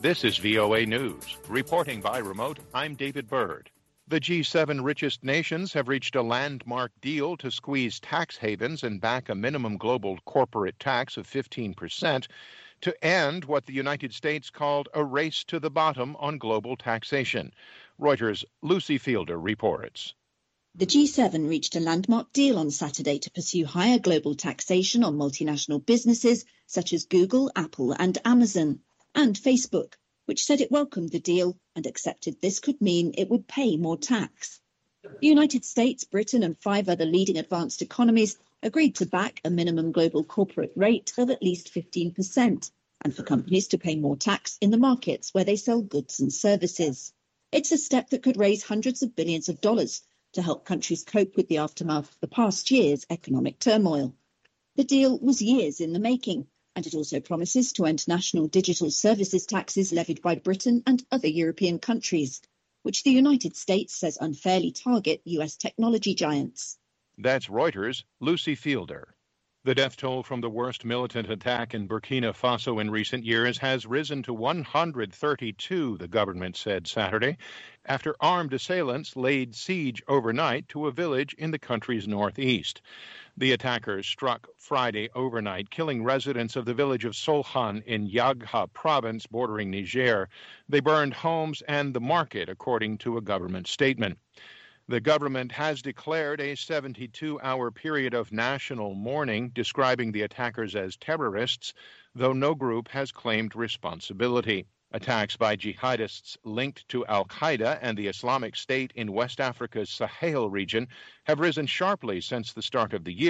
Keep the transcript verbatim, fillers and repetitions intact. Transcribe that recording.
This is V O A News. Reporting by remote, I'm David Byrd. The G seven richest nations have reached a landmark deal to squeeze tax havens and back a minimum global corporate tax of fifteen percent to end what the United States called a race to the bottom on global taxation. Reuters' Lucy Fielder reports. The G seven reached a landmark deal on Saturday to pursue higher global taxation on multinational businesses such as Google, Apple and Amazon, and Facebook, which said it welcomed the deal and accepted this could mean it would pay more tax. The United States, Britain and five other leading advanced economies agreed to back a minimum global corporate rate of at least fifteen percent and for companies to pay more tax in the markets where they sell goods and services. It's a step that could raise hundreds of billions of dollars to help countries cope with the aftermath of the past year's economic turmoil. The deal was years in the making, and it also promises to end national digital services taxes levied by Britain and other European countries, which the United States says unfairly target U S technology giants. That's Reuters' Lucy Fielder. The death toll from the worst militant attack in Burkina Faso in recent years has risen to one hundred thirty-two, the government said Saturday, after armed assailants laid siege overnight to a village in the country's northeast. The attackers struck Friday overnight, killing residents of the village of Solhan in Yagha province bordering Niger. They burned homes and the market, according to a government statement. The government has declared a seventy-two hour period of national mourning, describing the attackers as terrorists, though no group has claimed responsibility. Attacks by jihadists linked to al-Qaeda and the Islamic State in West Africa's Sahel region have risen sharply since the start of the year.